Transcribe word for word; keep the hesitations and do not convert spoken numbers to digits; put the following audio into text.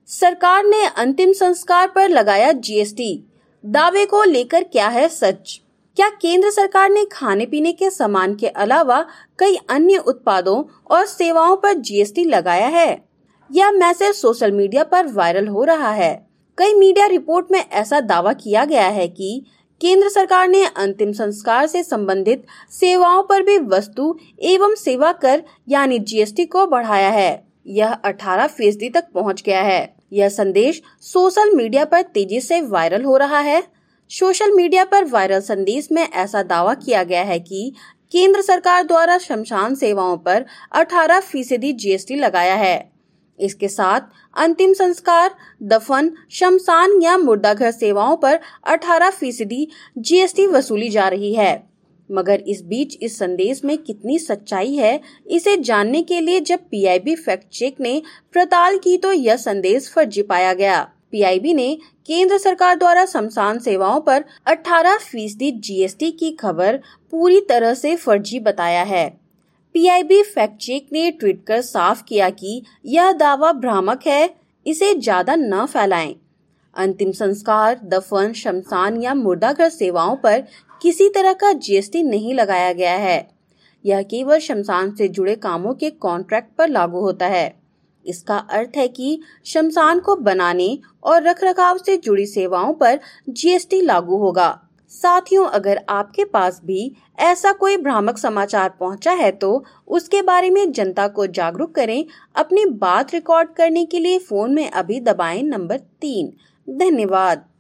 सरकार ने अंतिम संस्कार पर लगाया जीएसटी, दावे को लेकर क्या है सच? क्या केंद्र सरकार ने खाने पीने के सामान के अलावा कई अन्य उत्पादों और सेवाओं पर जीएसटी लगाया है? यह मैसेज सोशल मीडिया पर वायरल हो रहा है। कई मीडिया रिपोर्ट में ऐसा दावा किया गया है कि केंद्र सरकार ने अंतिम संस्कार से संबंधित सेवाओं पर भी वस्तु एवं सेवा कर यानी जीएसटी को बढ़ाया है। यह अठारह फीसदी तक पहुंच गया है। यह संदेश सोशल मीडिया पर तेजी से वायरल हो रहा है। सोशल मीडिया पर वायरल संदेश में ऐसा दावा किया गया है कि केंद्र सरकार द्वारा शमशान सेवाओं पर अठारह फीसदी जीएसटी लगाया है। इसके साथ अंतिम संस्कार, दफन, शमशान या मुर्दाघर सेवाओं पर अठारह फीसदी जीएसटी वसूली जा रही है। मगर इस बीच इस संदेश में कितनी सच्चाई है, इसे जानने के लिए जब पीआईबी फैक्ट चेक ने पड़ताल की तो यह संदेश फर्जी पाया गया। पीआईबी ने केंद्र सरकार द्वारा शमशान सेवाओं पर अठारह फीसदी जीएसटी की खबर पूरी तरह से फर्जी बताया है। पीआईबी फैक्ट चेक ने ट्वीट कर साफ किया कि यह दावा भ्रामक है, इसे ज्यादा न फैलाएं। अंतिम संस्कार, दफन, शमशान या मुर्दाघर सेवाओं पर किसी तरह का जीएसटी नहीं लगाया गया है। यह केवल शमशान से जुड़े कामों के कॉन्ट्रैक्ट पर लागू होता है। इसका अर्थ है कि शमशान को बनाने और रखरखाव से जुड़ी सेवाओं पर जीएसटी लागू होगा। साथियों, अगर आपके पास भी ऐसा कोई भ्रामक समाचार पहुंचा है तो उसके बारे में जनता को जागरूक करें। अपनी बात रिकॉर्ड करने के लिए फोन में अभी दबाएं नंबर तीन। धन्यवाद।